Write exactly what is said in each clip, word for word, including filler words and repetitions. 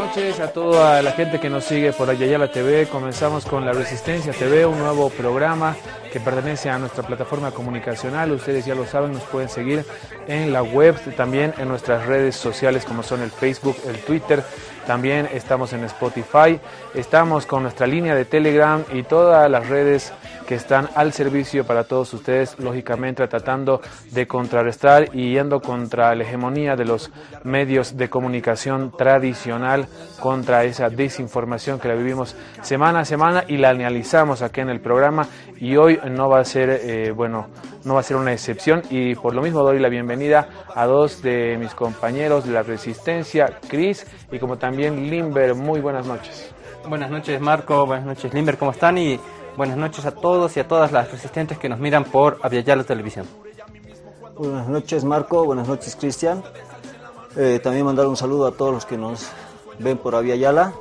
noches a toda la gente que nos sigue por Ayayala T V. Comenzamos con La Resistencia T V, un nuevo programa que pertenece a nuestra plataforma comunicacional. Ustedes ya lo saben, nos pueden seguir en la web, también en nuestras redes sociales como son el Facebook, el Twitter. También estamos en Spotify, estamos con nuestra línea de Telegram y todas las redes que están al servicio para todos ustedes, lógicamente tratando de contrarrestar y yendo contra la hegemonía de los medios de comunicación tradicional, contra esa desinformación que la vivimos semana a semana y la analizamos aquí en el programa, y hoy no va a ser, eh, bueno, no va a ser una excepción, y por lo mismo doy la bienvenida a dos de mis compañeros de La Resistencia, Chris y como también Limber. Muy buenas noches. Buenas noches, Marco, buenas noches, Limber, ¿cómo están? Y buenas noches a todos y a todas las resistentes que nos miran por Aviala Televisión. Buenas noches, Marco, buenas noches, Cristian. Eh, también mandar un saludo a todos los que nos ven por Aviala.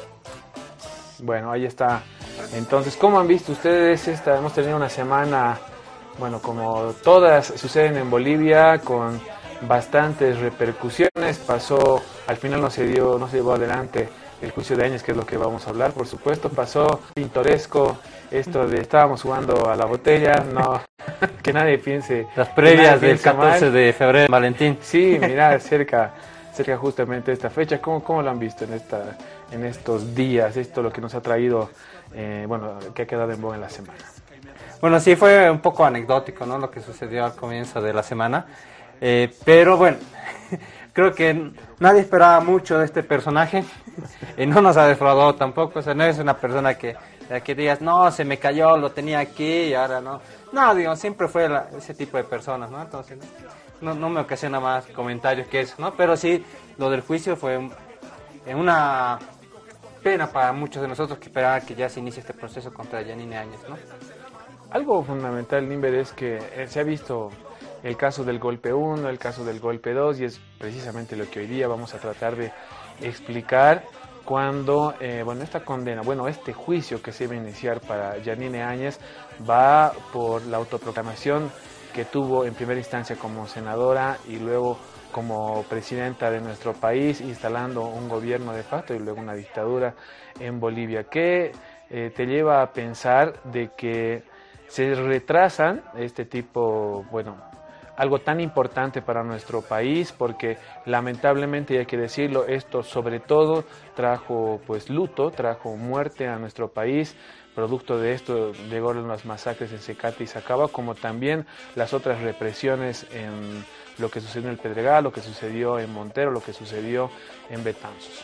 Bueno, ahí está. Entonces, ¿cómo han visto ustedes esta? Hemos tenido una semana, bueno, como todas suceden en Bolivia, con bastantes repercusiones. Pasó, al final no se dio, no se llevó adelante el juicio de Áñez, que es lo que vamos a hablar, por supuesto. Pasó pintoresco esto de estábamos jugando a la botella, no, que nadie piense. Las previas del piense catorce mal. de febrero, Valentín. Sí, mira, cerca, cerca justamente de esta fecha. ¿Cómo, cómo lo han visto en esta, en estos días? Esto lo que nos ha traído, eh, bueno, que ha quedado en boga en la semana. Bueno, sí, fue un poco anecdótico, ¿no?, lo que sucedió al comienzo de la semana. Eh, pero bueno, creo que nadie esperaba mucho de este personaje y no nos ha defraudado tampoco. O sea, no es una persona que, que digas, no, se me cayó, lo tenía aquí y ahora no. No, digo, siempre fue la, ese tipo de personas, ¿no? Entonces, no, no me ocasiona más comentarios que eso, ¿no? Pero sí, lo del juicio fue un, una pena para muchos de nosotros que esperaban que ya se inicie este proceso contra Yanine Áñez, ¿no? Algo fundamental, Limber, es que eh, se ha visto el caso del golpe uno, el caso del golpe dos, y es precisamente lo que hoy día vamos a tratar de explicar cuando, eh, bueno, esta condena, bueno, este juicio que se iba a iniciar para Yanine Áñez va por la autoproclamación que tuvo en primera instancia como senadora y luego como presidenta de nuestro país, instalando un gobierno de facto y luego una dictadura en Bolivia. ¿Qué eh, te lleva a pensar de que se retrasan este tipo, bueno, algo tan importante para nuestro país? Porque lamentablemente, y hay que decirlo, esto sobre todo trajo pues luto, trajo muerte a nuestro país. Producto de esto llegaron las masacres en Secate y Sacaba, como también las otras represiones en lo que sucedió en el Pedregal, lo que sucedió en Montero, lo que sucedió en Betanzos.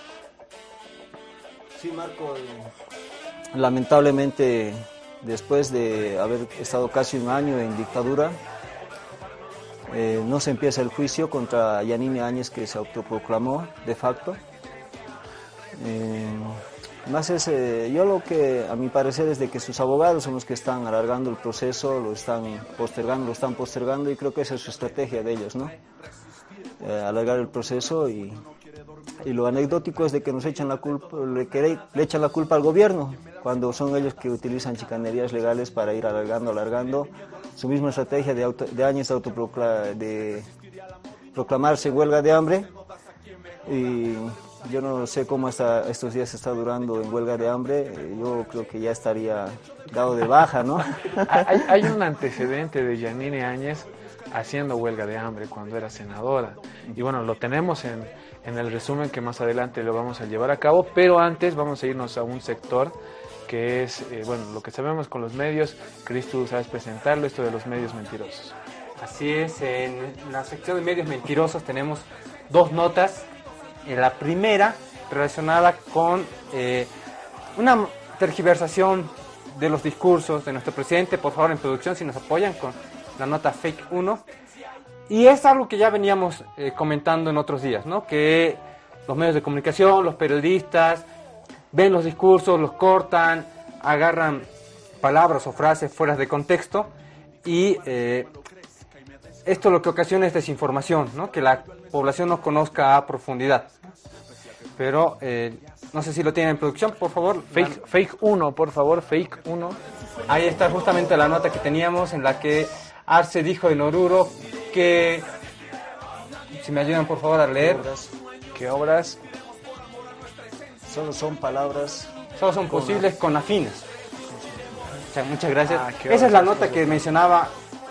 Sí, Marco, eh, lamentablemente después de haber estado casi un año en dictadura, eh, no se empieza el juicio contra Yanine Áñez, que se autoproclamó de facto. Eh, más es, eh, yo lo que a mi parecer es de que sus abogados son los que están alargando el proceso, lo están postergando, lo están postergando, y creo que esa es su estrategia de ellos, ¿no? Eh, alargar el proceso, y, y lo anecdótico es de que nos echan la culpa, le, que le echan la culpa al gobierno, cuando son ellos que utilizan chicanerías legales para ir alargando, alargando. Su misma estrategia de, auto, de años de, autoprocla, de proclamarse huelga de hambre, y yo no sé cómo hasta estos días está durando en huelga de hambre. Yo creo que ya estaría dado de baja, ¿no? Hay, hay un antecedente de Yanine Áñez haciendo huelga de hambre cuando era senadora, y bueno, lo tenemos en, en el resumen que más adelante lo vamos a llevar a cabo, pero antes vamos a irnos a un sector que es, eh, bueno, lo que sabemos con los medios. Cris, tú sabes presentarlo, esto de los medios mentirosos. Así es, en la sección de medios mentirosos tenemos dos notas. En la primera, relacionada con eh, una tergiversación de los discursos de nuestro presidente. Por favor, en producción, si nos apoyan con la nota Fake uno. Y es algo que ya veníamos eh, comentando en otros días, ¿no? Que los medios de comunicación, los periodistas, ven los discursos, los cortan, agarran palabras o frases fuera de contexto, y eh, esto lo que ocasiona es desinformación, ¿no? Que la población no conozca a profundidad. Pero eh, no sé si lo tienen en producción, por favor. Fake, fake uno, por favor, Fake uno. Ahí está justamente la nota que teníamos, en la que Arce dijo en Oruro que, si me ayudan por favor a leer, ¿Qué obras? Solo son palabras. Solo son posibles con afines. O sea, muchas gracias. Ah, esa es la nota que mencionaba.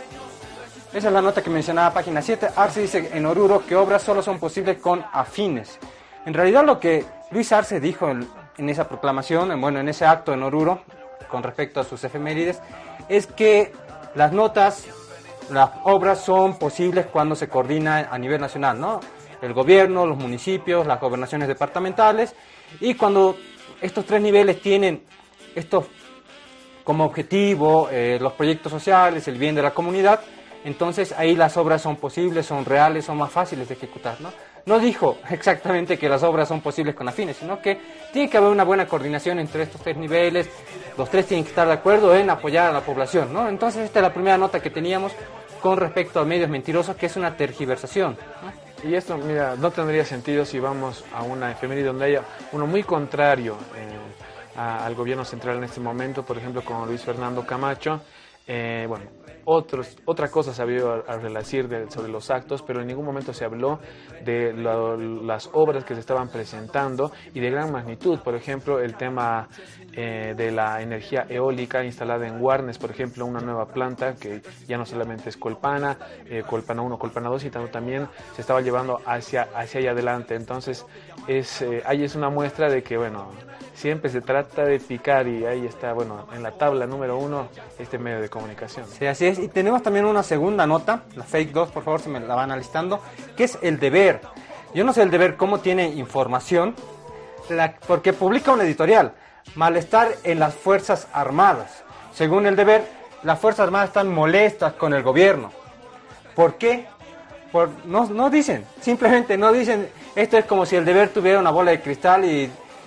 Esa es la nota que mencionaba página siete. Arce dice en Oruro que obras solo son posibles con afines. En realidad lo que Luis Arce dijo en, en esa proclamación, en, bueno, en ese acto en Oruro, con respecto a sus efemérides, es que las notas, las obras son posibles cuando se coordina a nivel nacional, ¿no? El gobierno, los municipios, las gobernaciones departamentales, y cuando estos tres niveles tienen estos como objetivo, eh, los proyectos sociales, el bien de la comunidad, entonces ahí las obras son posibles, son reales, son más fáciles de ejecutar, ¿no? No dijo exactamente que las obras son posibles con afines, sino que tiene que haber una buena coordinación entre estos tres niveles, los tres tienen que estar de acuerdo en apoyar a la población, ¿no? Entonces esta es la primera nota que teníamos con respecto a medios mentirosos, que es una tergiversación, ¿no? Y esto, mira, no tendría sentido si vamos a una efeméride donde haya uno muy contrario eh, a, al gobierno central en este momento, por ejemplo, con Luis Fernando Camacho. Eh, bueno, otros, otra cosa se había a decir de, sobre los actos, pero en ningún momento se habló de lo, las obras que se estaban presentando y de gran magnitud. Por ejemplo, el tema eh, de la energía eólica instalada en Guarnes, por ejemplo, una nueva planta que ya no solamente es Colpana, eh, Colpana uno, Colpana dos, sino también se estaba llevando hacia, hacia allá adelante. Entonces, es, eh, ahí es una muestra de que, bueno, siempre se trata de picar y ahí está, bueno, en la tabla número uno, este medio de comunicación. Sí, así es. Y tenemos también una segunda nota, la Fake dos, por favor, se me la van alistando, que es El Deber. Yo no sé El Deber cómo tiene información, la, porque publica un editorial, malestar en las Fuerzas Armadas. Según El Deber, las Fuerzas Armadas están molestas con el gobierno. ¿Por qué? Por, no, no dicen, simplemente no dicen. Esto es como si El Deber tuviera una bola de cristal y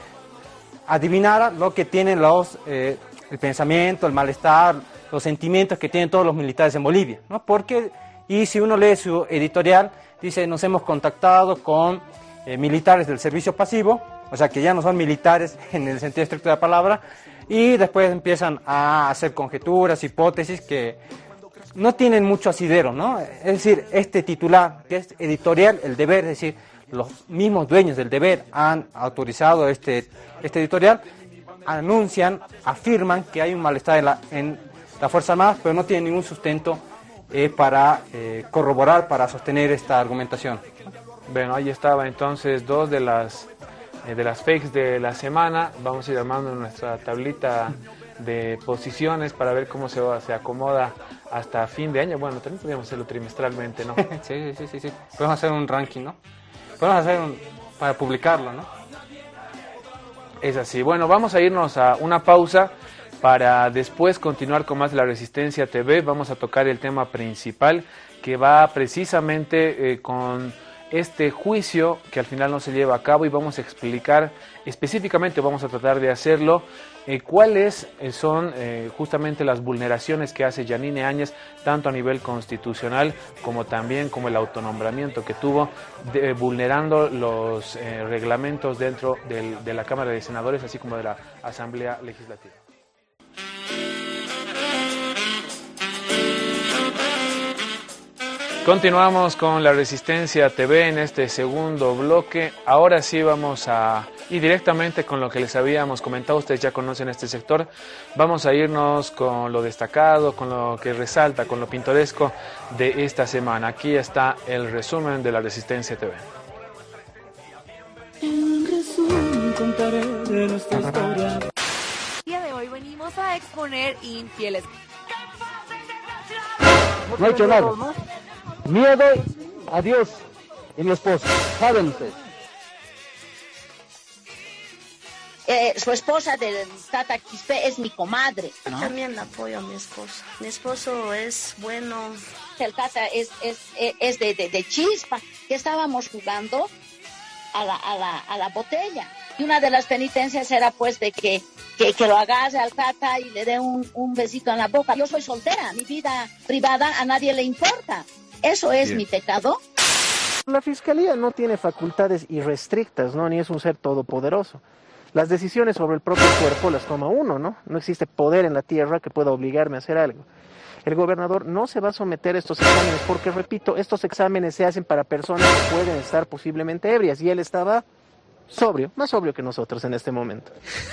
adivinara lo que tienen los, eh, el pensamiento, el malestar, los sentimientos que tienen todos los militares en Bolivia, ¿no? Porque, y si uno lee su editorial, dice, nos hemos contactado con eh, militares del servicio pasivo, o sea que ya no son militares en el sentido estricto de la palabra, y después empiezan a hacer conjeturas, hipótesis que no tienen mucho asidero, ¿no? Es decir, este titular, que es editorial, El Deber, es decir, los mismos dueños del Deber han autorizado este, este editorial, anuncian, afirman que hay un malestar en la, en la Fuerza Armada, pero no tienen ningún sustento eh, para eh, corroborar, para sostener esta argumentación. Bueno, ahí estaba entonces dos de las, eh, de las fakes de la semana. Vamos a ir armando nuestra tablita de posiciones para ver cómo se, va, se acomoda hasta fin de año. Bueno, también podríamos hacerlo trimestralmente, ¿no? sí, sí, sí, sí. Podemos hacer un ranking, ¿no? Podemos hacer un, para publicarlo, ¿no? Es así. Bueno, vamos a irnos a una pausa para después continuar con más de La Resistencia T V. Vamos a tocar el tema principal que va precisamente eh, con este juicio que al final no se lleva a cabo, y vamos a explicar específicamente, vamos a tratar de hacerlo, eh, cuáles eh, son eh, justamente las vulneraciones que hace Yanine Áñez, tanto a nivel constitucional como también como el autonombramiento que tuvo, de, vulnerando los eh, reglamentos dentro del, de la Cámara de Senadores, así como de la Asamblea Legislativa. Continuamos con La Resistencia T V en este segundo bloque. Ahora sí vamos a ir directamente con lo que les habíamos comentado. Ustedes ya conocen este sector. Vamos a irnos con lo destacado, con lo que resalta, con lo pintoresco de esta semana. Aquí está el resumen de La Resistencia T V. En resumen contaré de nuestra historia. El día de hoy venimos a exponer infieles. No he hecho nada. Miedo a Dios y mi esposa. ¿Saben ustedes? Eh, su esposa del Tata Quispe es mi comadre, ¿no? También apoyo a mi esposo. Mi esposo es bueno. El Tata es, es, es de, de, de chispa, que estábamos jugando a la, a, la, a la botella. Y una de las penitencias era pues de que, que, que lo agarre al Tata y le dé un, un besito en la boca. Yo soy soltera, mi vida privada a nadie le importa. ¿Eso es Bien. mi pecado? La Fiscalía no tiene facultades irrestrictas, ¿no? Ni es un ser todopoderoso. Las decisiones sobre el propio cuerpo las toma uno, ¿no? No existe poder en la tierra que pueda obligarme a hacer algo. El gobernador no se va a someter a estos exámenes porque, repito, estos exámenes se hacen para personas que pueden estar posiblemente ebrias, y él estaba sobrio, más sobrio que nosotros en este momento.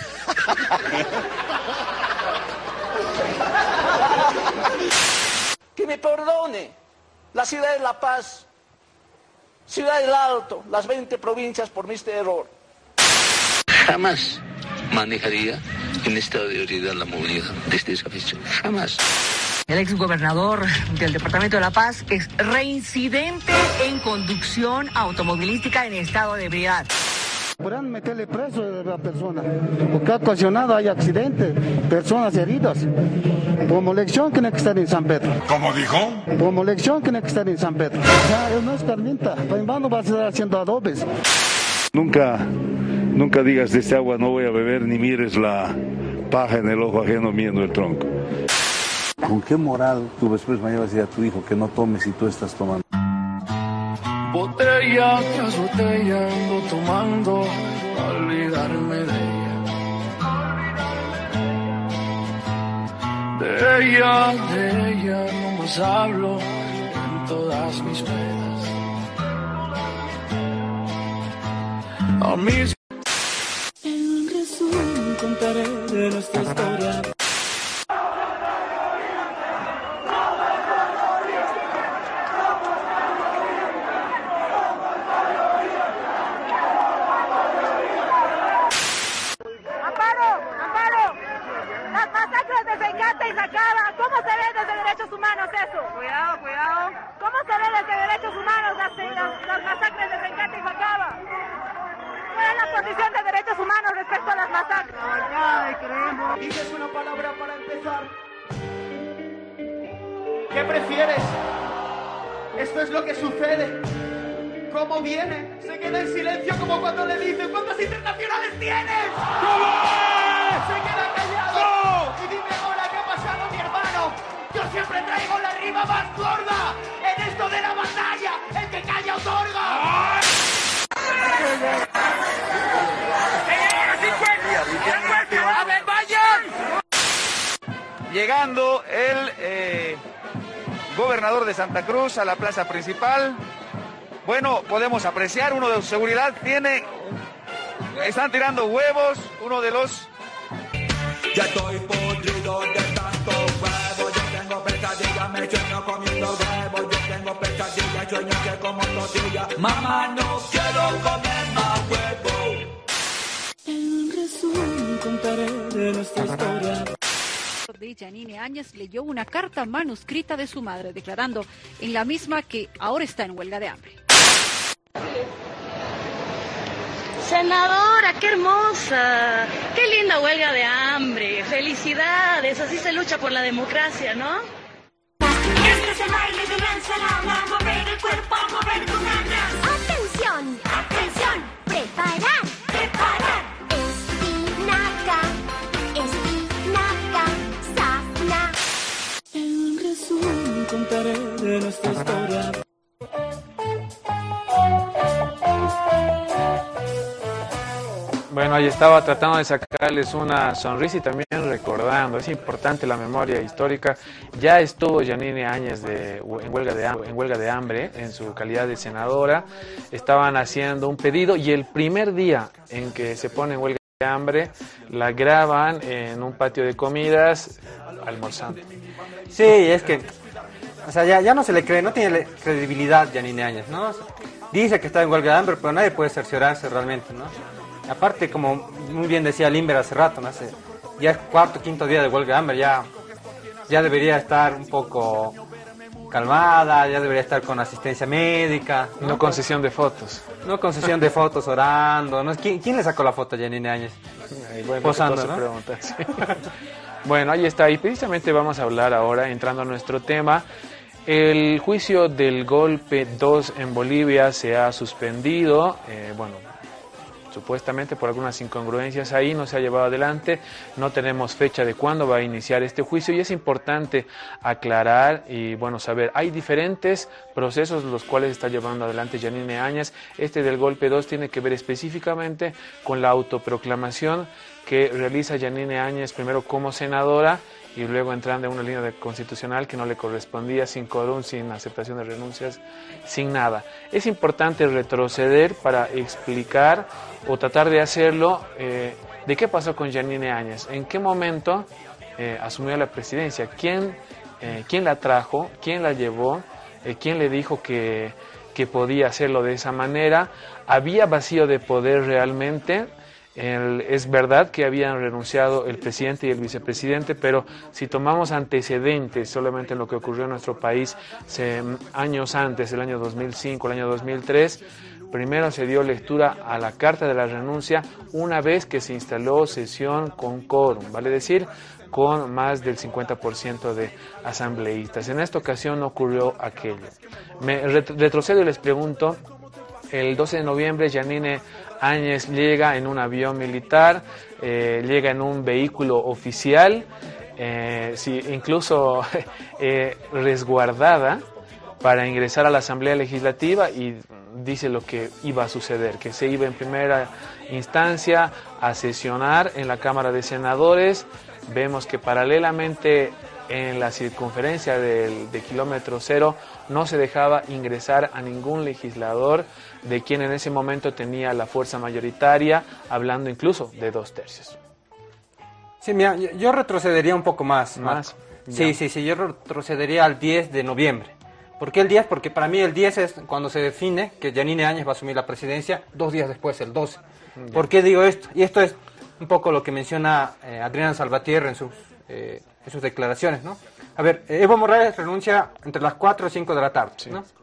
Que me perdone la ciudad de La Paz, Ciudad del Alto, las veinte provincias por mi este error. Jamás manejaría en estado de ebriedad la movilidad desde esa fecha. Jamás. El exgobernador del departamento de La Paz es reincidente en conducción automovilística en estado de ebriedad. Podrán meterle preso a la persona, porque ha ocasionado, hay accidentes, personas heridas. Como lección tiene que estar en San Pedro. ¿Cómo dijo? Como lección tiene que estar en San Pedro. O sea, él no es carminta, en vano va a estar haciendo adobes. Nunca, nunca digas de este agua no voy a beber, ni mires la paja en el ojo ajeno viendo el tronco. ¿Con qué moral tú después mañana vas a decir a tu hijo que no tomes si tú estás tomando? Botella tras botella ando tomando, a olvidarme de ella. De ella, de ella no más hablo en todas mis penas. A mis... En resumen contaré de nuestra historia. ¿Cómo se ve desde derechos humanos eso? Cuidado, cuidado. ¿Cómo se ve desde derechos humanos las, las, las masacres de Sencata y Bacaba? ¿Cuál es la posición de derechos humanos respecto a las masacres? Ay, creemos. Dices una palabra para empezar. ¿Qué prefieres? Esto es lo que sucede. ¿Cómo viene? Se queda en silencio como cuando le dicen ¿cuántos internacionales tienes? ¿Cómo? Se queda callado. ¡No! Y dime ahora qué ha pasado, mi hermano. Yo siempre traigo la rima más gorda. En esto de la batalla, el que calla otorga. ¡A ver, vayan! Llegando el eh, gobernador de Santa Cruz a la plaza principal. Bueno, podemos apreciar, uno de su seguridad tiene, están tirando huevos, uno de los... Ya estoy podrido de tanto huevo, yo tengo pesadilla, me sueño comiendo huevo, yo tengo pesadilla, sueño que como tortilla, mamá no quiero comer más huevo. En resumen contaré de nuestra historia. De Yanine Áñez leyó una carta manuscrita de su madre declarando en la misma que ahora está en huelga de hambre. Senadora, qué hermosa, qué linda huelga de hambre, felicidades, así se lucha por la democracia, ¿no? Este es el baile de la ensalada, mover el cuerpo, mover con ganas. Atención, atención, preparar, preparar. Espinaca, espinaca, safna. En resumen contaré de nuestra historia. Bueno, ahí estaba tratando de sacarles una sonrisa y también recordando, es importante la memoria histórica. Ya estuvo Yanine Áñez de, en, huelga de, en huelga de hambre en su calidad de senadora. Estaban haciendo un pedido y el primer día en que se pone en huelga de hambre la graban en un patio de comidas almorzando. Sí, es que, o sea, ya, ya no se le cree, no tiene credibilidad Yanine Áñez, ¿no? Dice que está en huelga de hambre, pero nadie puede cerciorarse realmente, ¿no? Aparte, como muy bien decía Limber hace rato, ¿no? Hace, ya es cuarto, quinto día de huelga de hambre, ya, ya debería estar un poco calmada, ya debería estar con asistencia médica. No, no con sesión de fotos. No con sesión de fotos orando, ¿no? ¿Quién, quién le sacó la foto a Yanine Áñez? Ay, bueno, posando, ¿no? Pregunta, sí. Bueno, ahí está, y precisamente vamos a hablar ahora, entrando a nuestro tema. El juicio del golpe dos en Bolivia se ha suspendido, eh, bueno, supuestamente por algunas incongruencias ahí no se ha llevado adelante, no tenemos fecha de cuándo va a iniciar este juicio y es importante aclarar y bueno saber, hay diferentes procesos los cuales está llevando adelante Yanine Áñez. Este del golpe dos tiene que ver específicamente con la autoproclamación que realiza Yanine Áñez primero como senadora y luego entrando en una línea de constitucional que no le correspondía, sin quórum, sin aceptación de renuncias, sin nada. Es importante retroceder para explicar o tratar de hacerlo eh, de qué pasó con Yanine Áñez, en qué momento eh, asumió la presidencia, quién, eh, quién la trajo, quién la llevó, eh, quién le dijo que, que podía hacerlo de esa manera. Había vacío de poder realmente. El, es verdad que habían renunciado el presidente y el vicepresidente, pero si tomamos antecedentes solamente en lo que ocurrió en nuestro país se, años antes, el año dos mil cinco, el año dos mil tres, primero se dio lectura a la carta de la renuncia una vez que se instaló sesión con quórum, vale decir, con más del cincuenta por ciento de asambleístas. En esta ocasión no ocurrió aquello. Me retrocedo y les pregunto, el doce de noviembre Yanine Áñez llega en un avión militar, eh, llega en un vehículo oficial, eh, sí, incluso eh, resguardada para ingresar a la Asamblea Legislativa, y dice lo que iba a suceder, que se iba en primera instancia a sesionar en la Cámara de Senadores. Vemos que paralelamente en la circunferencia del, de kilómetro cero no se dejaba ingresar a ningún legislador de quien en ese momento tenía la fuerza mayoritaria, hablando incluso de dos tercios. Sí, mira, yo, yo retrocedería un poco más. ¿Más? Sí, Ya. sí, sí, yo retrocedería al diez de noviembre. ¿Por qué el diez? Porque para mí el diez es cuando se define que Yanine Áñez va a asumir la presidencia, dos días después, el doce. Ya. ¿Por qué digo esto? Y esto es un poco lo que menciona eh, Adriana Salvatierra en sus, eh, en sus declaraciones, ¿no? A ver, eh, Evo Morales renuncia entre las cuatro y cinco de la tarde, sí. ¿no?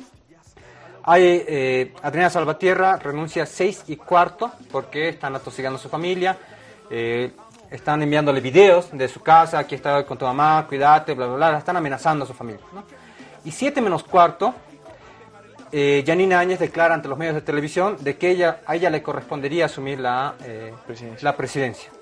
Hay, eh, Adriana Salvatierra renuncia a seis y cuarto porque están atosigando a su familia, eh, están enviándole videos de su casa, aquí está con tu mamá, cuídate, bla, bla, bla, están amenazando a su familia, ¿no? Y siete menos cuarto, eh, Yanine Áñez declara ante los medios de televisión de que ella, a ella le correspondería asumir la, eh, presidencia. la presidencia.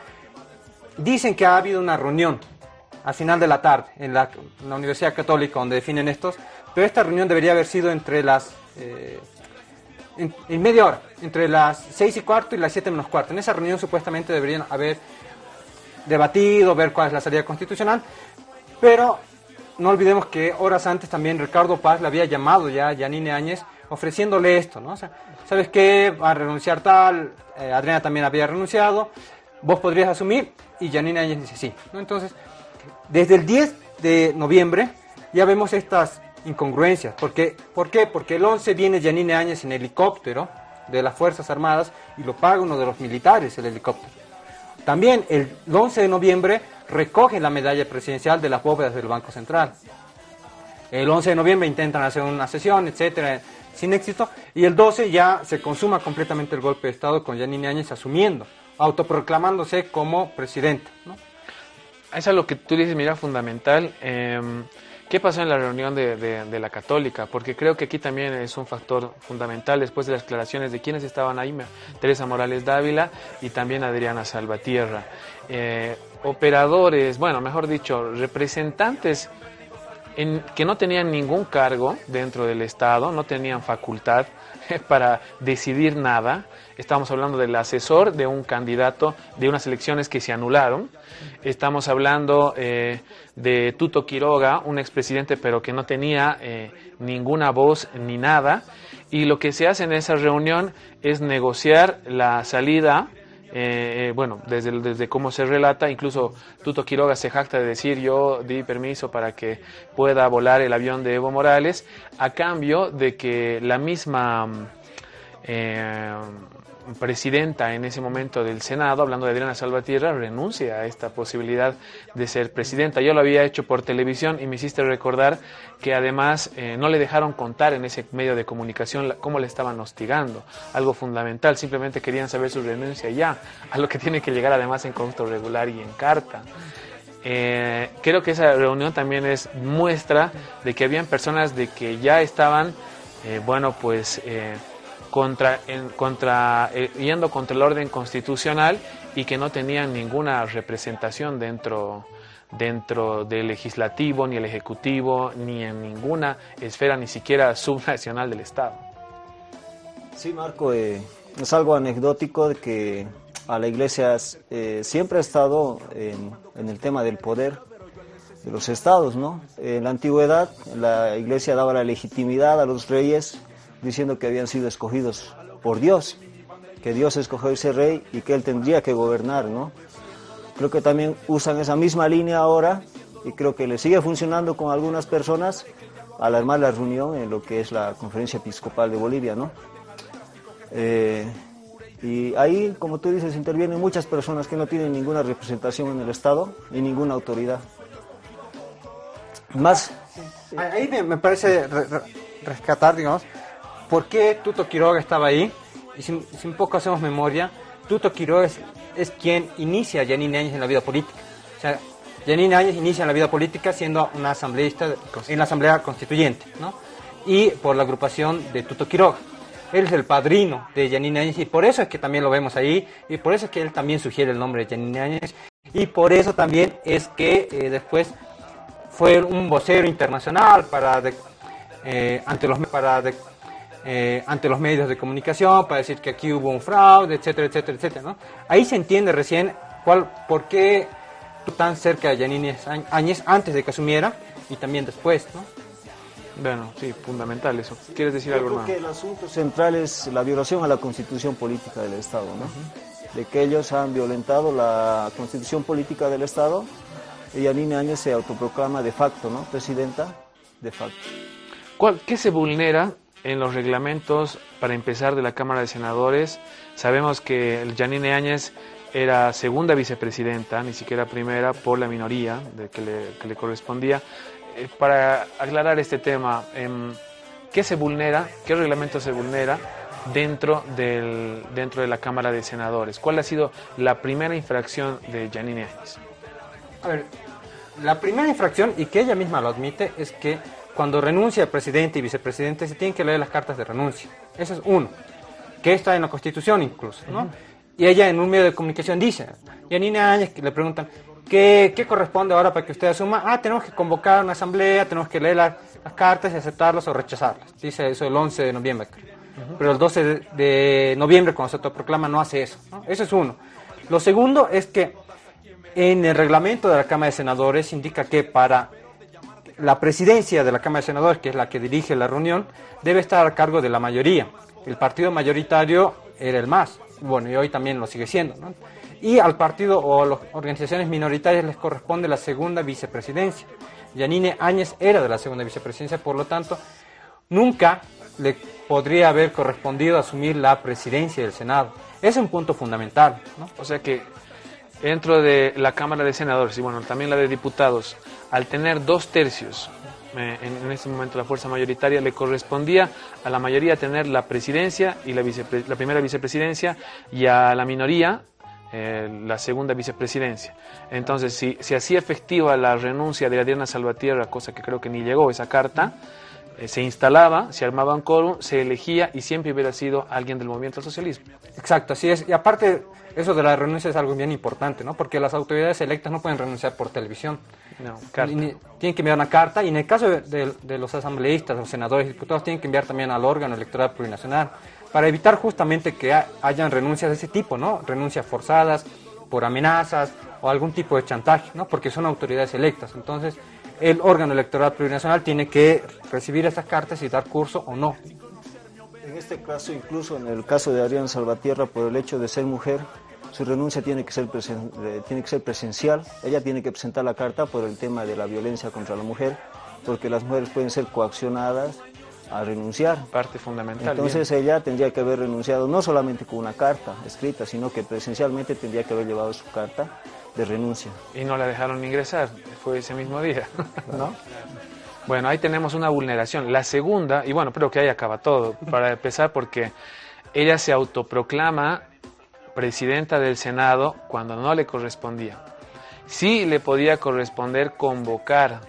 Dicen que ha habido una reunión al final de la tarde en la, en la Universidad Católica donde definen estos, pero esta reunión debería haber sido entre las eh, en, en media hora, entre las seis y cuarto y las siete menos cuarto. En esa reunión supuestamente deberían haber debatido, ver cuál es la salida constitucional, pero no olvidemos que horas antes también Ricardo Paz le había llamado ya a Yanine Áñez ofreciéndole esto, ¿no? O sea, ¿sabes qué? Va a renunciar tal, eh, Adriana también había renunciado, vos podrías asumir, y Yanine Áñez dice sí, ¿no? Entonces, desde el diez de noviembre ya vemos estas incongruencias. ¿Por qué? ¿Por qué? Porque el once viene Yanine Áñez en helicóptero de las Fuerzas Armadas y lo paga uno de los militares el helicóptero. También el once de noviembre recoge la medalla presidencial de las bóvedas del Banco Central. El once de noviembre intentan hacer una sesión, etcétera, sin éxito, y el doce ya se consuma completamente el golpe de Estado con Yanine Áñez asumiendo, autoproclamándose como presidente, ¿no? Eso es lo que tú dices, mira, fundamental. Eh, ¿Qué pasó en la reunión de, de, de la Católica? Porque creo que aquí también es un factor fundamental después de las declaraciones de quienes estaban ahí, Teresa Morales Dávila y también Adriana Salvatierra. Eh, operadores, bueno, mejor dicho, representantes en, que no tenían ningún cargo dentro del Estado, no tenían facultad para decidir nada. Estamos hablando del asesor de un candidato de unas elecciones que se anularon. Estamos hablando eh, de Tuto Quiroga, un expresidente pero que no tenía eh, ninguna voz ni nada. Y lo que se hace en esa reunión es negociar la salida. Eh, bueno, desde, desde cómo se relata, incluso Tuto Quiroga se jacta de decir yo di permiso para que pueda volar el avión de Evo Morales, a cambio de que la misma eh, presidenta en ese momento del Senado, hablando de Adriana Salvatierra, renuncia a esta posibilidad de ser presidenta. Yo lo había hecho por televisión y me hiciste recordar que además eh, no le dejaron contar en ese medio de comunicación la, cómo le estaban hostigando, algo fundamental, simplemente querían saber su renuncia ya, a lo que tiene que llegar además en conducto regular y en carta. Eh, creo que esa reunión también es muestra de que habían personas de que ya estaban, eh, bueno, pues... Eh, contra, en, contra eh, yendo contra el orden constitucional y que no tenían ninguna representación dentro, dentro del legislativo, ni el ejecutivo, ni en ninguna esfera, ni siquiera subnacional del Estado. Sí, Marco, eh, es algo anecdótico de que a la Iglesia eh, siempre ha estado en, en el tema del poder de los estados, ¿no? En la antigüedad la iglesia daba la legitimidad a los reyes diciendo que habían sido escogidos por Dios, que Dios escogió ese rey y que él tendría que gobernar, ¿no? Creo que también usan esa misma línea ahora y creo que le sigue funcionando con algunas personas al armar la reunión en lo que es la Conferencia Episcopal de Bolivia, ¿no? Eh, y ahí, como tú dices, intervienen muchas personas que no tienen ninguna representación en el Estado y ninguna autoridad. Más... Ahí me, me parece re, re, rescatar, digamos, por qué Tuto Quiroga estaba ahí. Y si, si un poco hacemos memoria, Tuto Quiroga es, es quien inicia a Yanine Áñez en la vida política. O sea, Yanine Áñez inicia en la vida política siendo una asambleísta en la Asamblea Constituyente, ¿no? Y por la agrupación de Tuto Quiroga. Él es el padrino de Yanine Áñez y por eso es que también lo vemos ahí y por eso es que él también sugiere el nombre de Yanine Áñez y por eso también es que eh, después fue un vocero internacional para de, eh, ante los para de, eh, ante los medios de comunicación para decir que aquí hubo un fraude, etcétera, etcétera, etcétera, ¿no? Ahí se entiende recién cuál, por qué tan cerca de Yanine Áñez antes de que asumiera y también después, ¿no? Bueno, sí, fundamental eso. ¿Quieres decir algo más? Yo creo que el asunto central es la violación a la Constitución Política del Estado, ¿no? Uh-huh. De que ellos han violentado la Constitución Política del Estado y Yanine Áñez se autoproclama de facto, ¿no? Presidenta de facto. ¿Cuál, ¿Qué se vulnera en los reglamentos, para empezar, de la Cámara de Senadores? Sabemos que el Yanine Áñez era segunda vicepresidenta, ni siquiera primera, por la minoría de que, le, que le correspondía. Eh, para aclarar este tema, eh, ¿qué se vulnera, qué reglamento se vulnera dentro, del, dentro de la Cámara de Senadores? ¿Cuál ha sido la primera infracción de Yanine Áñez? A ver, la primera infracción, y que ella misma lo admite, es que cuando renuncia el presidente y vicepresidente se tienen que leer las cartas de renuncia. Eso es uno, que está en la Constitución incluso, ¿no? Uh-huh. Y ella en un medio de comunicación dice, Yanine Áñez, que le preguntan, ¿qué, ¿qué corresponde ahora para que usted asuma? Ah, tenemos que convocar una asamblea, tenemos que leer la, las cartas y aceptarlas o rechazarlas. Dice eso el once de noviembre. Uh-huh. Pero el doce de, de noviembre, cuando se autoproclama, no hace eso, ¿no? Eso es uno. Lo segundo es que en el reglamento de la Cámara de Senadores indica que para la presidencia de la Cámara de Senadores, que es la que dirige la reunión, debe estar a cargo de la mayoría. El partido mayoritario era el M A S. Bueno, y hoy también lo sigue siendo, ¿no? Y al partido o a las organizaciones minoritarias les corresponde la segunda vicepresidencia. Yanine Áñez era de la segunda vicepresidencia, por lo tanto, nunca le podría haber correspondido asumir la presidencia del Senado. Es un punto fundamental, ¿no? O sea que dentro de la Cámara de Senadores y bueno, también la de Diputados, al tener dos tercios, eh, en, en este momento la fuerza mayoritaria, le correspondía a la mayoría tener la presidencia y la, vicepre, la primera vicepresidencia y a la minoría eh, la segunda vicepresidencia. Entonces, si se hacía efectiva la renuncia de Adriana Salvatierra, cosa que creo que ni llegó esa carta, eh, se instalaba, se armaba un quórum, se elegía y siempre hubiera sido alguien del movimiento al socialismo. Exacto, así es. Y aparte, eso de la renuncia es algo bien importante, ¿no? Porque las autoridades electas no pueden renunciar por televisión. No, carta. Ni, tienen que enviar una carta y en el caso de, de, de los asambleístas, los senadores y diputados, tienen que enviar también al órgano electoral plurinacional para evitar justamente que ha, hayan renuncias de ese tipo, ¿no? Renuncias forzadas por amenazas o algún tipo de chantaje, ¿no? Porque son autoridades electas. Entonces, el órgano electoral plurinacional tiene que recibir esas cartas y dar curso o no. En este caso, incluso en el caso de Adriana Salvatierra, por el hecho de ser mujer, su renuncia tiene que ser presen, eh, tiene que ser presencial. Ella tiene que presentar la carta por el tema de la violencia contra la mujer, porque las mujeres pueden ser coaccionadas a renunciar. Parte fundamental. Entonces bien. Ella tendría que haber renunciado no solamente con una carta escrita, sino que presencialmente tendría que haber llevado su carta de renuncia. Y no la dejaron ingresar, fue ese mismo día, ¿no? Bueno, ahí tenemos una vulneración. La segunda, y bueno, creo que ahí acaba todo, para empezar, porque ella se autoproclama presidenta del Senado cuando no le correspondía. Sí le podía corresponder convocar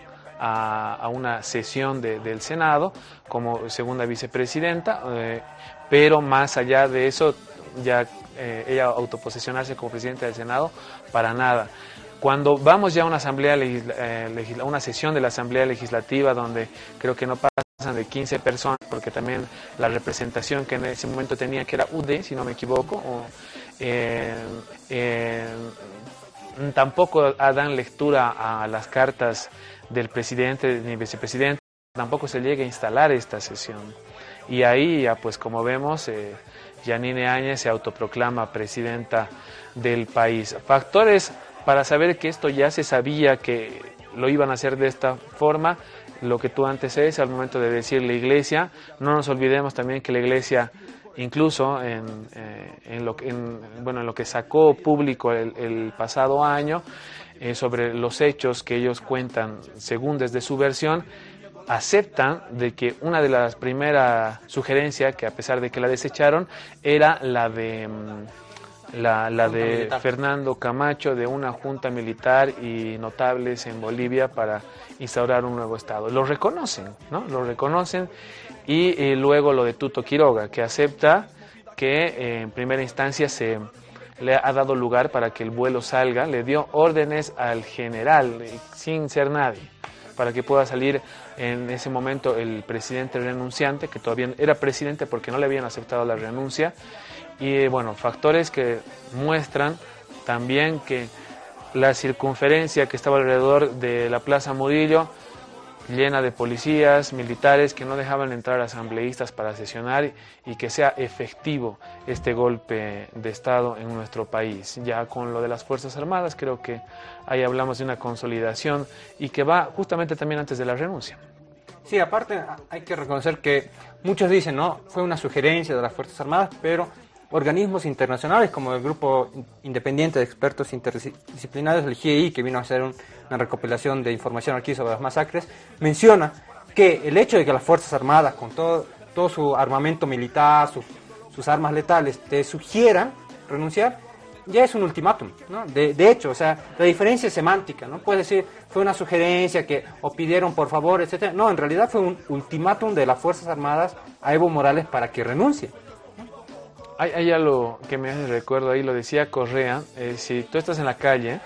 a, a una sesión de, del Senado como segunda vicepresidenta, eh, pero más allá de eso, ya eh, ella autoposesionarse como presidenta del Senado, para nada. Cuando vamos ya a una asamblea legisla, eh, legisla, una sesión de la Asamblea Legislativa donde creo que no pasan de quince personas, porque también la representación que en ese momento tenía, que era U D, si no me equivoco, o, eh, eh, tampoco dan lectura a las cartas del presidente ni vicepresidente, tampoco se llega a instalar esta sesión. Y ahí, ya, pues como vemos, eh, Yanine Áñez se autoproclama presidenta del país. Factores para saber que esto ya se sabía que lo iban a hacer de esta forma, lo que tú antes es al momento de decir la iglesia. No nos olvidemos también que la iglesia, incluso en, eh, en, lo, en, bueno, en lo que sacó público el, el pasado año, eh, sobre los hechos que ellos cuentan según desde su versión, aceptan de que una de las primeras sugerencias, que a pesar de que la desecharon, era la de la, la de militar. Fernando Camacho, de una junta militar y notables en Bolivia para instaurar un nuevo estado. Lo reconocen, ¿no? Lo reconocen y, y luego lo de Tuto Quiroga, que acepta que eh, en primera instancia se le ha dado lugar para que el vuelo salga, le dio órdenes al general, sin ser nadie, para que pueda salir en ese momento el presidente renunciante, que todavía era presidente porque no le habían aceptado la renuncia. Y bueno, factores que muestran también que la circunferencia que estaba alrededor de la Plaza Murillo, llena de policías, militares, que no dejaban entrar asambleístas para sesionar, y que sea efectivo este golpe de Estado en nuestro país. Ya con lo de las Fuerzas Armadas, creo que ahí hablamos de una consolidación y que va justamente también antes de la renuncia. Sí, aparte hay que reconocer que muchos dicen, no, fue una sugerencia de las Fuerzas Armadas, pero organismos internacionales como el Grupo Independiente de Expertos Interdisciplinarios, el G I I, que vino a hacer un, una recopilación de información aquí sobre las masacres, menciona que el hecho de que las Fuerzas Armadas, con todo, todo su armamento militar, su, sus armas letales, te sugieran renunciar, ya es un ultimátum, ¿no? De, de hecho, o sea, la diferencia es semántica, ¿no? Puedes decir, fue una sugerencia que, o pidieron por favor, etcétera. No, en realidad fue un ultimátum de las Fuerzas Armadas a Evo Morales para que renuncie. Hay, hay algo que me recuerdo ahí, lo decía Correa, eh, si tú estás en la calle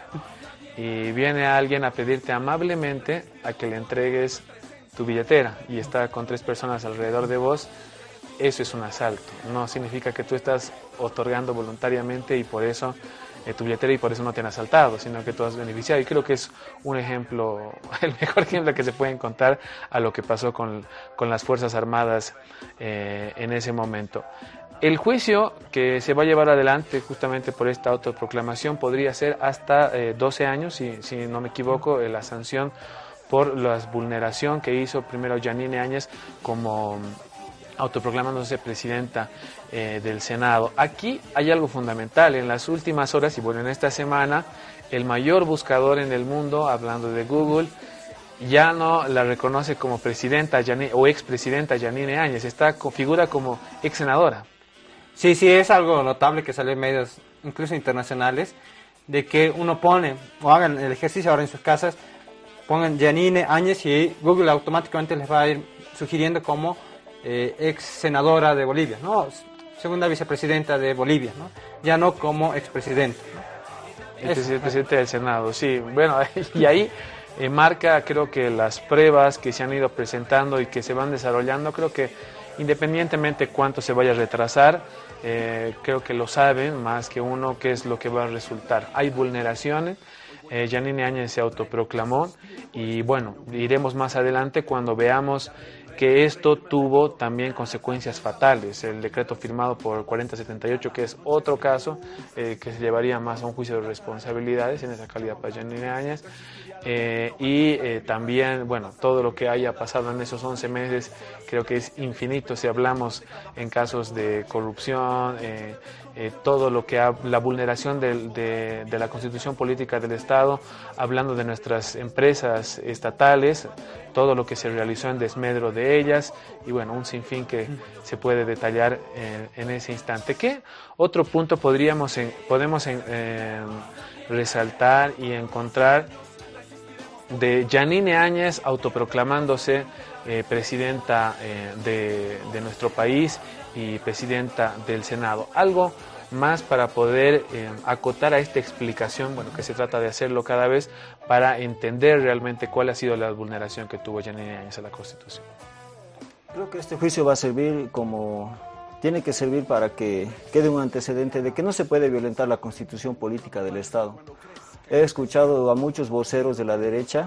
y viene alguien a pedirte amablemente a que le entregues tu billetera y está con tres personas alrededor de vos, eso es un asalto. No significa que tú estás otorgando voluntariamente y por eso eh, tu billetera y por eso no te han asaltado, sino que tú has beneficiado. Y creo que es un ejemplo, el mejor ejemplo que se puede encontrar a lo que pasó con, con las Fuerzas Armadas eh, en ese momento. El juicio que se va a llevar adelante justamente por esta autoproclamación podría ser hasta eh, doce años, si, si no me equivoco, eh, la sanción por la vulneración que hizo primero Yanine Áñez como autoproclamándose presidenta eh, del Senado. Aquí hay algo fundamental. En las últimas horas, y bueno, en esta semana, el mayor buscador en el mundo, hablando de Google, ya no la reconoce como presidenta Yanine, o expresidenta Yanine Áñez, está figura como ex senadora. Sí, sí, es algo notable que sale en medios, incluso internacionales, de que uno pone, o hagan el ejercicio ahora en sus casas, pongan Yanine Áñez y Google automáticamente les va a ir sugiriendo como eh, ex senadora de Bolivia, ¿no? Segunda vicepresidenta de Bolivia, ¿no? Ya no como expresidente, ¿no? Es el presidente del Senado, sí. Bueno, y ahí eh, marca, creo que las pruebas que se han ido presentando y que se van desarrollando, creo que independientemente cuánto se vaya a retrasar, eh, creo que lo saben más que uno qué es lo que va a resultar. Hay vulneraciones, eh, Yanine Áñez se autoproclamó y bueno, iremos más adelante cuando veamos que esto tuvo también consecuencias fatales. El decreto firmado por cuarenta setenta y ocho, que es otro caso eh, que se llevaría más a un juicio de responsabilidades en esa calidad para Yanine Áñez. Eh, y eh, también, bueno, todo lo que haya pasado en esos once meses creo que es infinito si hablamos en casos de corrupción, eh, eh, todo lo que ha, la vulneración de, de, de la Constitución Política del Estado, hablando de nuestras empresas estatales, todo lo que se realizó en desmedro de ellas y bueno, un sinfín que se puede detallar en, en ese instante. ¿Qué otro punto podríamos en, podemos en, eh, resaltar y encontrar de Yanine Áñez autoproclamándose eh, presidenta eh, de, de nuestro país y presidenta del Senado? Algo más para poder eh, acotar a esta explicación, bueno, que se trata de hacerlo cada vez para entender realmente cuál ha sido la vulneración que tuvo Yanine Áñez a la Constitución. Creo que este juicio va a servir como, tiene que servir para que quede un antecedente de que no se puede violentar la Constitución Política del Estado. he escuchado a muchos voceros de la derecha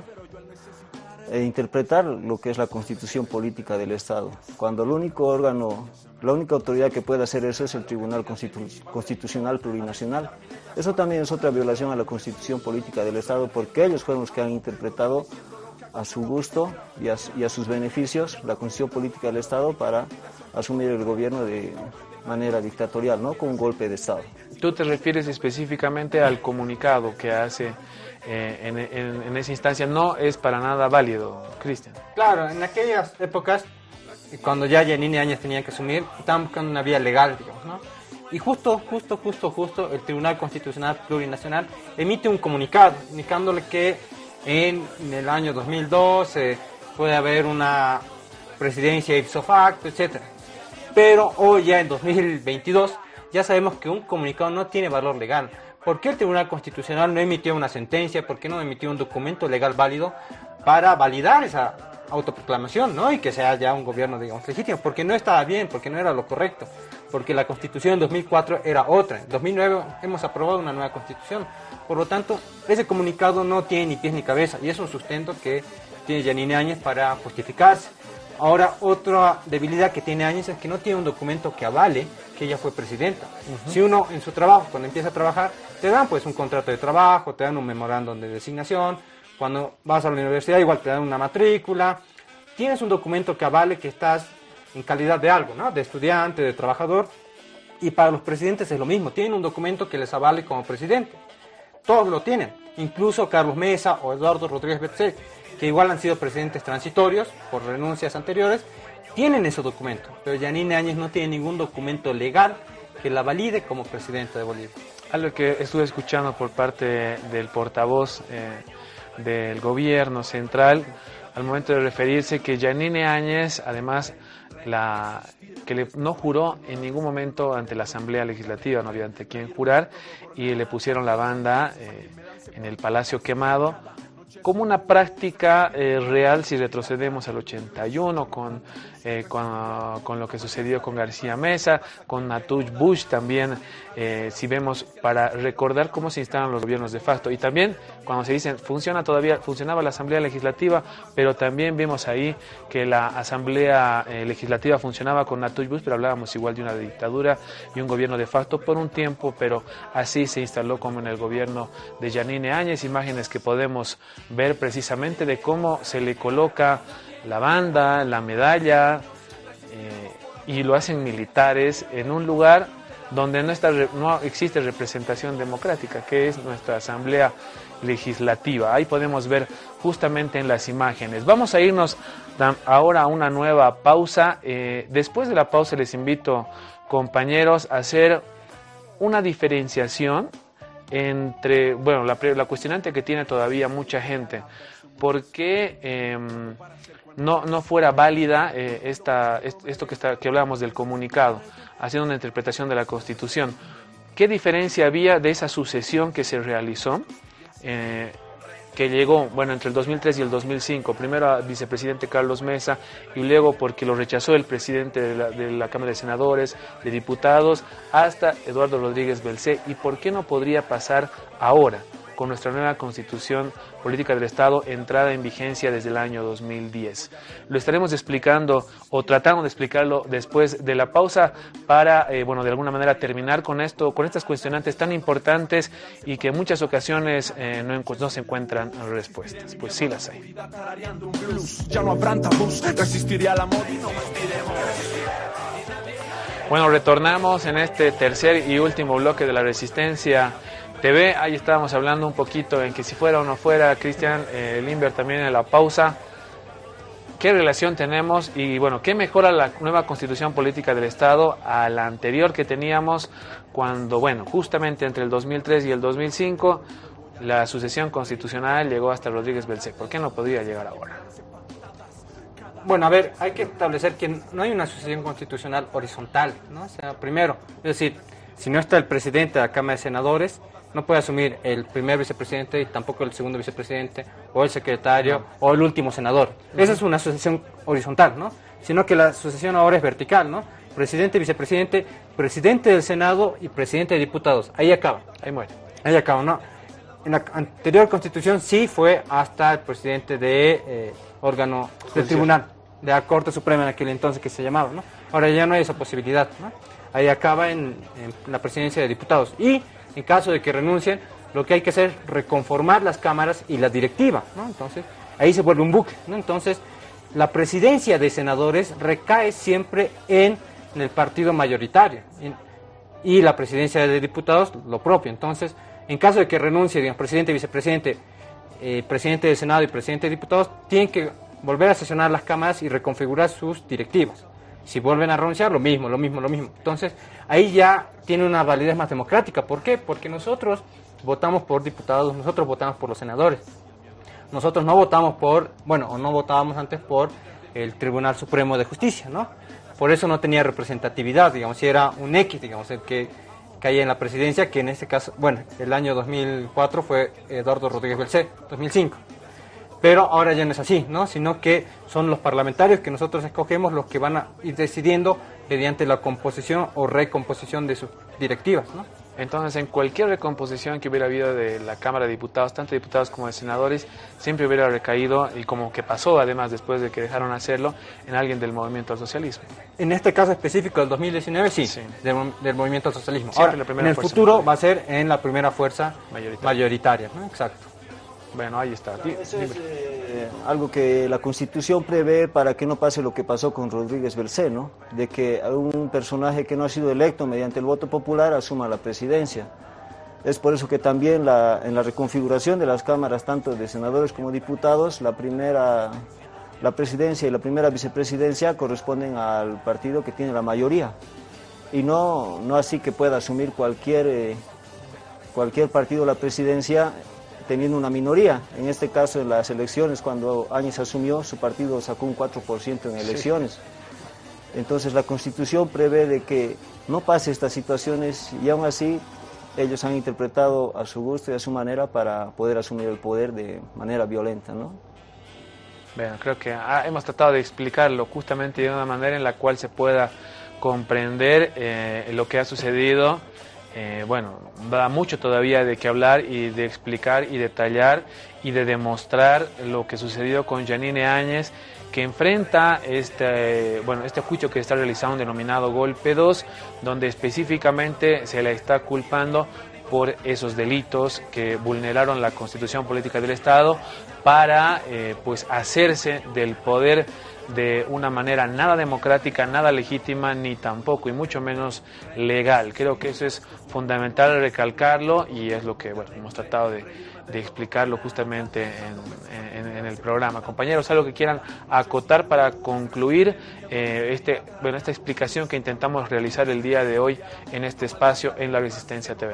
e interpretar lo que es la constitución política del Estado, cuando el único órgano, la única autoridad que puede hacer eso es el Tribunal Constitu- Constitucional Plurinacional. Eso también es otra violación a la constitución política del Estado, porque ellos fueron los que han interpretado a su gusto y a, y a sus beneficios la constitución política del Estado para asumir el gobierno de manera dictatorial, ¿no? Con un golpe de Estado. Tú te refieres específicamente al comunicado que hace eh, en, en, en esa instancia. No es para nada válido, Cristian. Claro, en aquellas épocas, cuando ya Yanine Áñez tenía que asumir, estaban buscando una vía legal, digamos, ¿no? Y justo, justo, justo, justo, el Tribunal Constitucional Plurinacional emite un comunicado indicándole que en, en el año dos mil dos eh, puede haber una presidencia ipso facto, etcétera. Pero hoy ya en dos mil veintidós ya sabemos que un comunicado no tiene valor legal. ¿Por qué el Tribunal Constitucional no emitió una sentencia? ¿Por qué no emitió un documento legal válido para validar esa autoproclamación, ¿no? Y que sea ya un gobierno, digamos, legítimo? Porque no estaba bien, porque no era lo correcto. Porque la Constitución en dos mil cuatro era otra. En dos mil nueve hemos aprobado una nueva Constitución. Por lo tanto, ese comunicado no tiene ni pies ni cabeza. Y es un sustento que tiene Yanine Áñez para justificarse. Ahora, otra debilidad que tiene Áñez es que no tiene un documento que avale que ella fue presidenta. Uh-huh. Si uno en su trabajo, cuando empieza a trabajar, te dan pues un contrato de trabajo, te dan un memorándum de designación. Cuando vas a la universidad igual te dan una matrícula. Tienes un documento que avale que estás en calidad de algo, ¿no? De estudiante, de trabajador. Y para los presidentes es lo mismo. Tienen un documento que les avale como presidente. Todos lo tienen. Incluso Carlos Mesa o Eduardo Rodríguez Betzel, que igual han sido presidentes transitorios por renuncias anteriores, tienen ese documento. Pero Yanine Áñez no tiene ningún documento legal que la valide como presidenta de Bolivia. Algo que estuve escuchando por parte del portavoz eh, del gobierno central, al momento de referirse que Yanine Áñez, además, la, que le, no juró en ningún momento ante la Asamblea Legislativa, no había ante quién jurar, y le pusieron la banda eh, en el Palacio Quemado, como una práctica eh, real si retrocedemos al ochenta y uno con, eh, con, con lo que sucedió con García Mesa, con Natush Bush también, eh, si vemos para recordar cómo se instalan los gobiernos de facto. Y también cuando se dice, funciona todavía, funcionaba la Asamblea Legislativa, pero también vimos ahí que la Asamblea eh, Legislativa funcionaba con Natush Bush, pero hablábamos igual de una dictadura y un gobierno de facto por un tiempo, pero así se instaló como en el gobierno de Yanine Áñez, imágenes que podemos ver precisamente de cómo se le coloca la banda, la medalla, eh, y lo hacen militares en un lugar donde no, está, no existe representación democrática, que es nuestra Asamblea Legislativa. Ahí podemos ver justamente en las imágenes. Vamos a irnos ahora a una nueva pausa. Eh, después de la pausa les invito, compañeros, a hacer una diferenciación entre, bueno, la, la cuestionante que tiene todavía mucha gente, ¿por qué eh, no, no fuera válida eh, esta, esto que, está, que hablábamos del comunicado, haciendo una interpretación de la Constitución? ¿Qué diferencia había de esa sucesión que se realizó, eh, que llegó, bueno, entre el dos mil tres y el dos mil cinco, primero al vicepresidente Carlos Mesa y luego porque lo rechazó el presidente de la, de la Cámara de Senadores, de Diputados, hasta Eduardo Rodríguez Belcé? ¿Y por qué no podría pasar ahora con nuestra nueva Constitución Política del Estado, entrada en vigencia desde el año dos mil diez? Lo estaremos explicando o tratando de explicarlo después de la pausa para, eh, bueno, de alguna manera terminar con esto, con estas cuestionantes tan importantes y que en muchas ocasiones eh, no, no se encuentran respuestas. Pues sí las hay. Bueno, retornamos en este tercer y último bloque de la Resistencia T V. Ahí estábamos hablando un poquito en que si fuera o no fuera, Cristian eh, Limber también en la pausa, qué relación tenemos y bueno, qué mejora la nueva Constitución Política del Estado a la anterior que teníamos cuando, bueno, justamente entre el dos mil tres y el dos mil cinco la sucesión constitucional llegó hasta Rodríguez Belcé. ¿Por qué no podría llegar ahora? Bueno, a ver, hay que establecer que no hay una sucesión constitucional horizontal, ¿no? O sea, primero, es decir, si no está el presidente de la Cámara de Senadores, no puede asumir el primer vicepresidente y tampoco el segundo vicepresidente o el secretario no. o el último senador. Uh-huh. Esa es una sucesión horizontal, ¿no? Sino que la sucesión ahora es vertical, ¿no? Presidente, vicepresidente, presidente del Senado y presidente de diputados. Ahí acaba. Ahí muere. Ahí acaba, ¿no? en la anterior constitución sí fue hasta el presidente de eh, órgano del tribunal, de la Corte Suprema en aquel entonces que se llamaba, ¿no? Ahora ya no hay esa posibilidad, ¿no? Ahí acaba en, en la presidencia de diputados. Y en caso de que renuncien, lo que hay que hacer es reconformar las cámaras y la directiva, ¿no? Entonces, ahí se vuelve un bucle, ¿no? Entonces, la presidencia de senadores recae siempre en, en el partido mayoritario. En, y la presidencia de diputados, lo propio. Entonces, en caso de que renuncie, digamos, presidente, vicepresidente, eh, presidente del Senado y presidente de diputados, tienen que volver a sesionar las cámaras y reconfigurar sus directivas. Si vuelven a renunciar, lo mismo, lo mismo, lo mismo. Entonces, ahí ya tiene una validez más democrática. ¿Por qué? Porque nosotros votamos por diputados, nosotros votamos por los senadores. Nosotros no votamos por, bueno, o no votábamos antes por el Tribunal Supremo de Justicia, ¿no? Por eso no tenía representatividad, digamos, si era un X, digamos, el que caía en la presidencia, que en este caso, bueno, el año dos mil cuatro fue Eduardo Rodríguez Belcé, dos mil cinco. Pero ahora ya no es así, ¿no? Sino que son los parlamentarios que nosotros escogemos los que van a ir decidiendo mediante la composición o recomposición de sus directivas, ¿no? Entonces, en cualquier recomposición que hubiera habido de la Cámara de Diputados, tanto de diputados como de senadores, siempre hubiera recaído, y como que pasó además después de que dejaron hacerlo, en alguien del movimiento al socialismo. En este caso específico del dos mil diecinueve, sí, sí. Del, del movimiento al socialismo. Siempre Ahora, la primera en el fuerza futuro mayoritaria. va a ser en la primera fuerza mayoritaria, mayoritaria, ¿no? Exacto. Bueno, ahí está. Eso es eh, algo que la Constitución prevé para que no pase lo que pasó con Rodríguez Belcé, ¿no? De que un personaje que no ha sido electo mediante el voto popular asuma la presidencia. Es por eso que también la, en la reconfiguración de las cámaras, tanto de senadores como diputados, la primera, la presidencia y la primera vicepresidencia corresponden al partido que tiene la mayoría. Y no, no así que pueda asumir cualquier, eh, cualquier partido la presidencia teniendo una minoría. En este caso, en las elecciones, cuando Áñez asumió, su partido sacó un cuatro por ciento en elecciones. Sí. Entonces, la Constitución prevé de que no pase estas situaciones y aún así ellos han interpretado a su gusto y a su manera para poder asumir el poder de manera violenta, ¿no? Bueno, creo que ah, hemos tratado de explicarlo justamente de una manera en la cual se pueda comprender eh, lo que ha sucedido. Eh, bueno, da mucho todavía de qué hablar y de explicar y detallar y de demostrar lo que sucedió con Yanine Áñez, que enfrenta este, bueno, este juicio que está realizando denominado Golpe dos, donde específicamente se le está culpando por esos delitos que vulneraron la Constitución Política del Estado para eh, pues hacerse del poder de una manera nada democrática, nada legítima, ni tampoco, y mucho menos legal. Creo que eso es fundamental recalcarlo y es lo que bueno, hemos tratado de, de explicarlo justamente en, en, en el programa. Compañeros, algo que quieran acotar para concluir eh, este, bueno, esta explicación que intentamos realizar el día de hoy en este espacio en La Resistencia T V.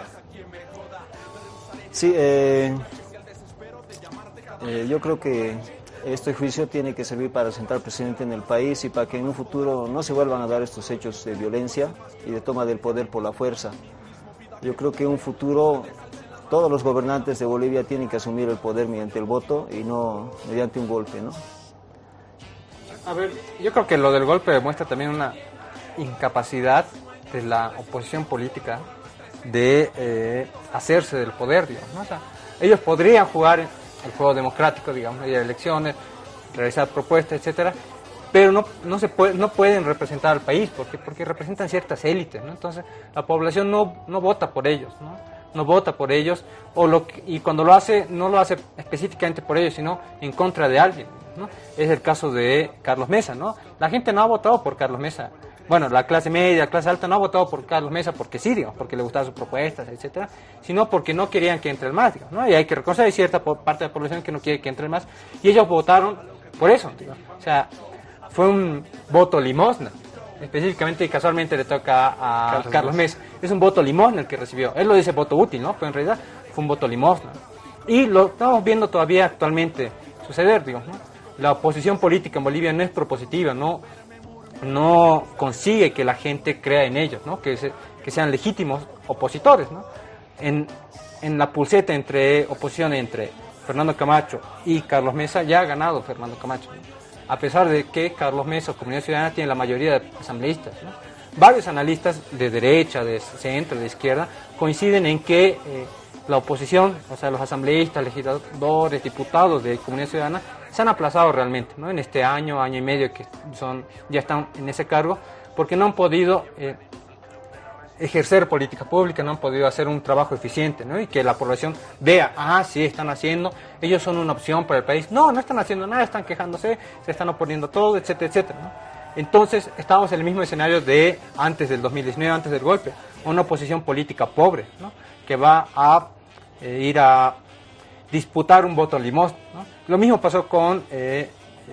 Sí, eh, eh, yo creo que este juicio tiene que servir para sentar presidente en el país y para que en un futuro no se vuelvan a dar estos hechos de violencia y de toma del poder por la fuerza. Yo creo que en un futuro todos los gobernantes de Bolivia tienen que asumir el poder mediante el voto y no mediante un golpe, ¿no? A ver, yo creo que lo del golpe demuestra también una incapacidad de la oposición política de eh, hacerse del poder, digamos, ¿no? O sea, ellos podrían jugar el juego democrático, digamos, ir a elecciones, realizar propuestas, etcétera, pero no no se puede, no pueden representar al país porque porque representan ciertas élites, ¿no? Entonces la población no no vota por ellos, ¿no? No vota por ellos o lo que, y cuando lo hace no lo hace específicamente por ellos, sino en contra de alguien, ¿no? Es el caso de Carlos Mesa, ¿no? La gente no ha votado por Carlos Mesa. Bueno, la clase media, la clase alta no ha votado por Carlos Mesa porque sí, digamos, porque le gustaban sus propuestas, etcétera, sino porque no querían que entre el MAS, digamos, ¿no? Y hay que reconocer, hay cierta parte de la población que no quiere que entre el MAS, y ellos votaron por eso, digamos. O sea, fue un voto limosna, específicamente y casualmente le toca a Carlos, Carlos Mesa. Es un voto limosna el que recibió. Él lo dice voto útil, ¿no? Pero en realidad fue un voto limosna. Y lo estamos viendo todavía actualmente suceder, digamos, ¿no? La oposición política en Bolivia no es propositiva, no no consigue que la gente crea en ellos, ¿no? Que, se, que sean legítimos opositores, ¿no? En, en la pulseta entre oposición entre Fernando Camacho y Carlos Mesa ya ha ganado Fernando Camacho, ¿no? A pesar de que Carlos Mesa o Comunidad Ciudadana tiene la mayoría de asambleístas, ¿no? Varios analistas de derecha, de centro, de izquierda coinciden en que eh, la oposición, o sea, los asambleístas, legisladores, diputados de Comunidad Ciudadana, se han aplazado realmente, ¿no? En este año, año y medio que son, ya están en ese cargo, porque no han podido eh, ejercer política pública, no han podido hacer un trabajo eficiente, ¿no? Y que la población vea, ah, sí, están haciendo, ellos son una opción para el país. No, no están haciendo nada, están quejándose, se están oponiendo todo, etcétera, etcétera, ¿no? Entonces, estamos en el mismo escenario de antes del dos mil diecinueve, antes del golpe, una oposición política pobre, ¿no? Que va a eh, ir a disputar un voto limosna, ¿no? Lo mismo pasó con, eh,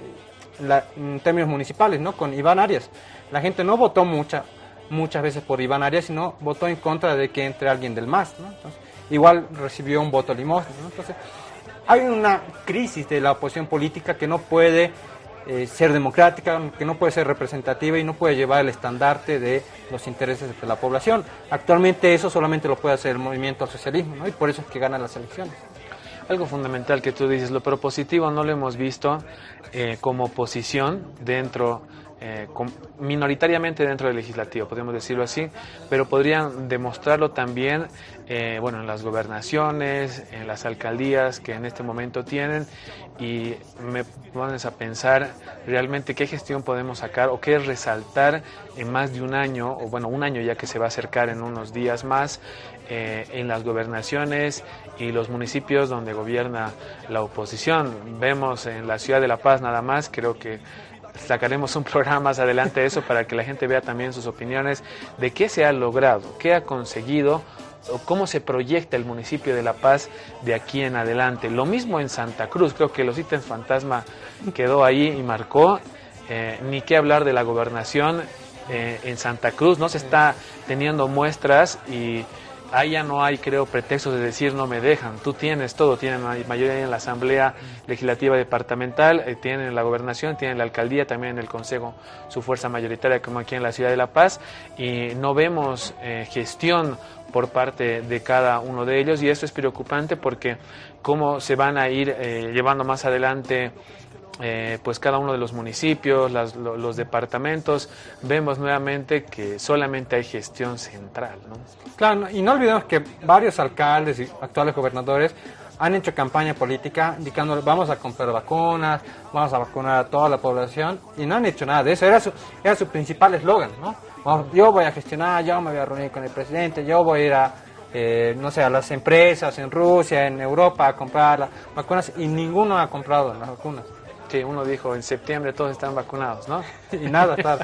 la, en términos municipales, ¿no? Con Iván Arias. La gente no votó mucha, muchas veces por Iván Arias, sino votó en contra de que entre alguien del M A S, ¿no? Entonces, igual recibió un voto limosna, ¿no? Entonces, hay una crisis de la oposición política que no puede eh, ser democrática, que no puede ser representativa y no puede llevar el estandarte de los intereses de la población. Actualmente eso solamente lo puede hacer el movimiento al socialismo, ¿no? Y por eso es que ganan las elecciones. Algo fundamental que tú dices, lo propositivo no lo hemos visto eh, como oposición dentro, eh, com, minoritariamente dentro del legislativo, podemos decirlo así, pero podrían demostrarlo también eh, bueno, en las gobernaciones, en las alcaldías que en este momento tienen, y me pones a pensar realmente qué gestión podemos sacar o qué resaltar en más de un año, o bueno, un año ya que se va a acercar en unos días más, eh, en las gobernaciones y los municipios donde gobierna la oposición. Vemos en la ciudad de La Paz nada más, creo que sacaremos un programa más adelante de eso para que la gente vea también sus opiniones de qué se ha logrado, qué ha conseguido o cómo se proyecta el municipio de La Paz de aquí en adelante. Lo mismo en Santa Cruz, creo que los ítems fantasma quedó ahí y marcó, eh, ni qué hablar de la gobernación eh, en Santa Cruz, no se está teniendo muestras y ahí ya no hay, creo, pretextos de decir no me dejan. Tú tienes todo, tienen mayoría en la Asamblea Legislativa Departamental, eh, tienen la gobernación, tienen la alcaldía, también en el Consejo su fuerza mayoritaria como aquí en la ciudad de La Paz, y no vemos eh, gestión por parte de cada uno de ellos, y esto es preocupante porque cómo se van a ir eh, llevando más adelante Eh, pues cada uno de los municipios, las, lo, los departamentos, vemos nuevamente que solamente hay gestión central, ¿no? Claro, y no olvidemos que varios alcaldes y actuales gobernadores han hecho campaña política indicando vamos a comprar vacunas, vamos a vacunar a toda la población, y no han hecho nada de eso. Era su, era su principal eslogan, ¿no? Yo voy a gestionar, yo me voy a reunir con el presidente, yo voy a ir a Eh, no sé, a las empresas en Rusia, en Europa a comprar las vacunas, y ninguno ha comprado las vacunas. Sí, uno dijo en septiembre todos están vacunados, ¿no? Y nada, claro.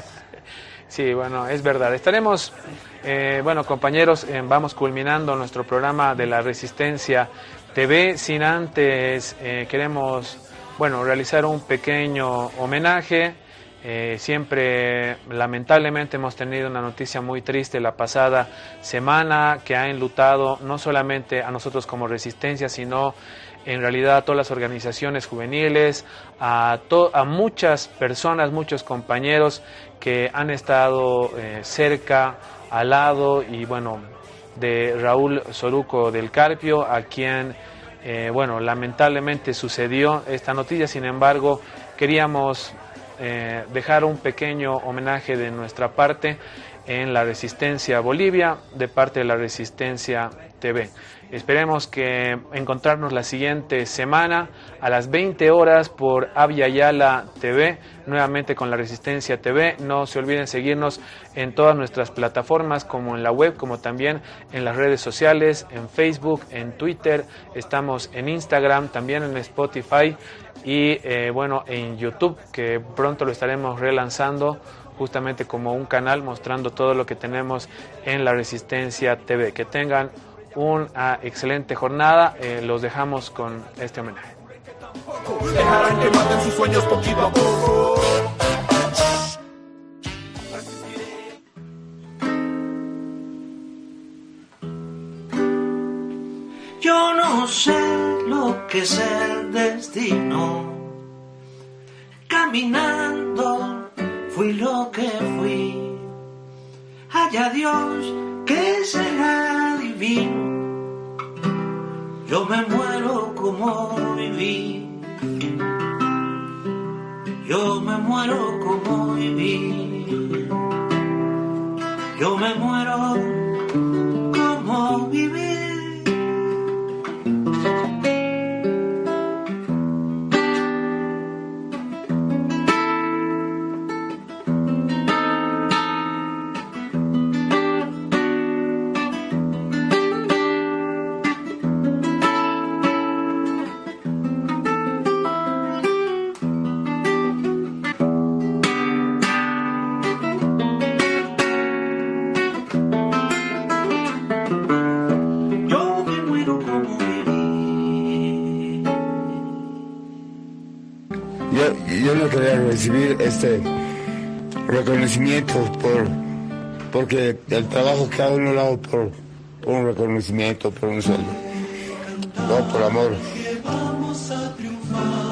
Sí, bueno, es verdad. Estaremos, eh, bueno, compañeros, eh, vamos culminando nuestro programa de la Resistencia T V. Sin antes, eh, queremos, bueno, realizar un pequeño homenaje. Eh, siempre, lamentablemente, hemos tenido una noticia muy triste la pasada semana que ha enlutado no solamente a nosotros como Resistencia, sino en realidad a todas las organizaciones juveniles, a, to a muchas personas, muchos compañeros que han estado eh, cerca, al lado, y bueno, de Raúl Soruco del Carpio, a quien, eh, bueno, lamentablemente sucedió esta noticia. Sin embargo, queríamos eh, dejar un pequeño homenaje de nuestra parte en la Resistencia Bolivia, de parte de la Resistencia T V. Esperemos que encontrarnos la siguiente semana a las veinte horas por Avia Yala T V, nuevamente con la Resistencia T V. No se olviden seguirnos en todas nuestras plataformas, como en la web, como también en las redes sociales, en Facebook, en Twitter, estamos en Instagram, también en Spotify y eh, bueno, en YouTube, que pronto lo estaremos relanzando justamente como un canal mostrando todo lo que tenemos en la Resistencia T V. Que tengan una excelente jornada, eh, los dejamos con este homenaje. Dejarán que maten sus sueños poquito a poco. Yo no sé lo que es el destino. Caminando fui lo que fui. Haya Dios que será divino. Yo me muero como viví. Yo me muero como viví. Yo me muero como viví. yo, yo no quería recibir este reconocimiento por porque el trabajo que hago no lo hago por, por un reconocimiento, por un sueldo, no por amor. Vamos a triunfar.